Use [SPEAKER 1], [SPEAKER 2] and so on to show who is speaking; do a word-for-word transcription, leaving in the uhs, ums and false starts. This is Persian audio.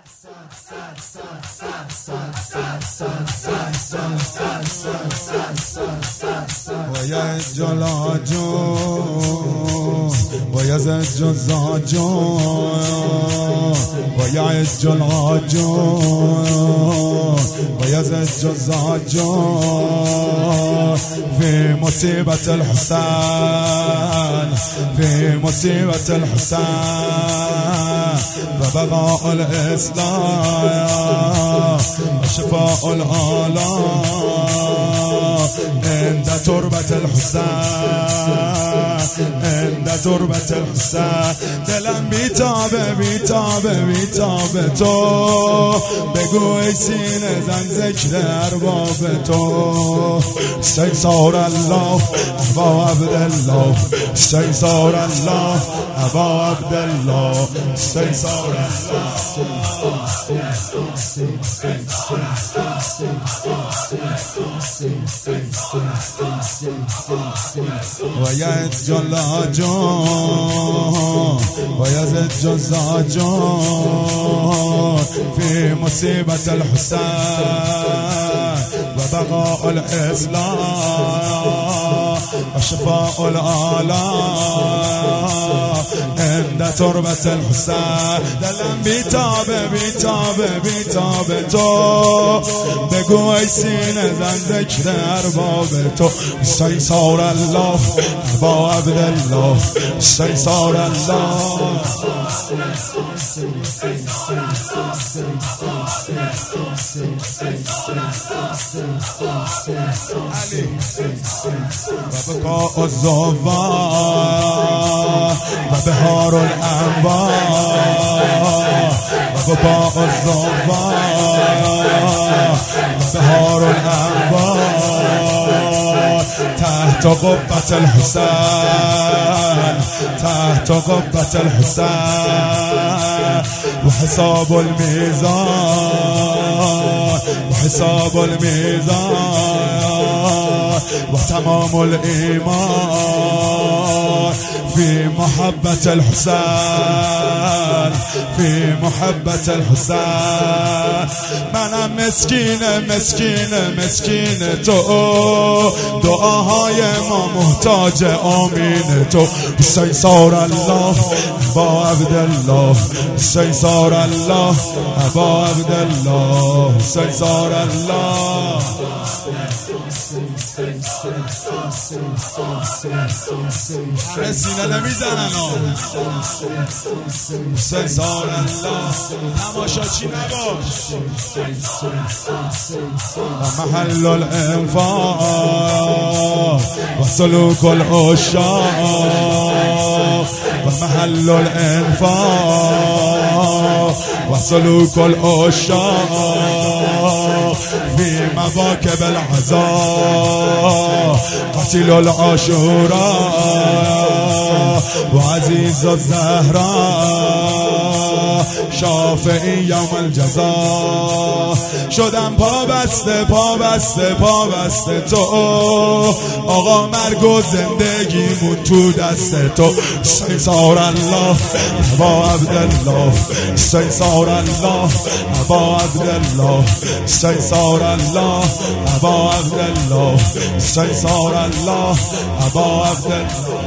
[SPEAKER 1] باید جلاجون باید جزاجون باید جلاجون باید جزاجون في مصيبة الحسين في مصيبة الحسين فبقاء الإسلام وشفاء الآلام عند تربة الحسين عند تربة الحسين دلم بیتابه بیتابه بیتابه تو بگو ای سینه زن ذکر ارباب تو استیثار الله ابا عبدالله استیثار الله ابا عبدالله استیثار باید جلاجون باید جزاجون في مصيبة الحسين وبقاء الإسلام وشفاء الآلام عند تربة الحسين دلم بیتابه بیتابه بیتابه تو بگو ای سینه زن ذکر ارباب تو استیثار الله ابا عبدالله استیثار الله علی و بقاء الزوار و بهار الانوار و بقاء الزوار و بهار الانوار تحت قبة الحسين تحت قبة الحسين وحساب الميزان وحساب الميزان وتمام الإيمان في محبة الحسين في محبة الحسين منم مسکینه مسکینه مسکینه تو دعاهای ما محتاج آمین تو استیثار الله ابا عبدالله استیثار الله ابا عبدالله استیثار الله سینه نمیزنن استیثار الله تماشاچی نباش و محل الانفاق و سلوک العشاق و محل الانفاق و سلوک العشاق في مواكب العزاء قتل العاشوراء وعزيز الزهراء شافعی یوم الجزاء شدم پا بسته پا بسته پا بسته تو آقا مرگ و زندگیمون تو دست تو استیثار الله ابا عبدالله استیثار الله ابا عبدالله استیثار الله ابا عبدالله استیثار الله ابا عبدالله